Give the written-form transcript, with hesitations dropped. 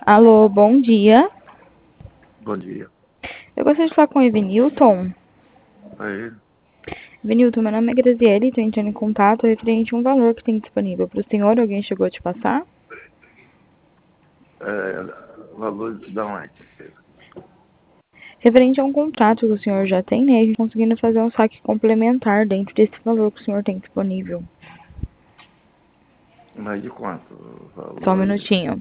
Alô, bom dia. Bom dia. Eu gostaria de falar com o Evenilton. Aí, Evenilton, meu nome é Graziele, estou entrando em contato referente a um valor que tem disponível para o senhor. Alguém chegou a te passar? valor da onde? Referente a um contrato que o senhor já tem, né? A gente conseguindo fazer um saque complementar dentro desse valor que o senhor tem disponível. Mas de quanto o Só um valor aí? minutinho.